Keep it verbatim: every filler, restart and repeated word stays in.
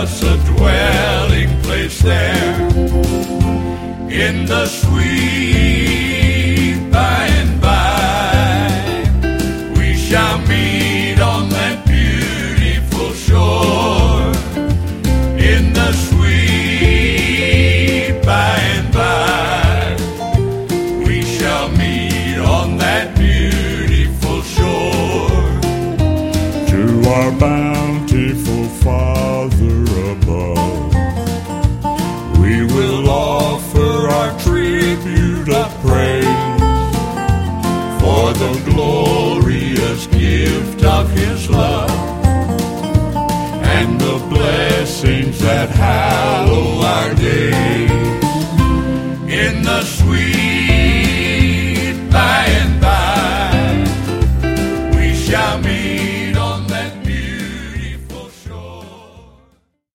us a dwelling place there in the sweet by and by. We shall meet on that beautiful shore in the sweet by and by. We shall meet on that beautiful shore. To our bountiful Father above, we will offer our tribute of praise for the glorious gift of His love and the blessings that hallow our days.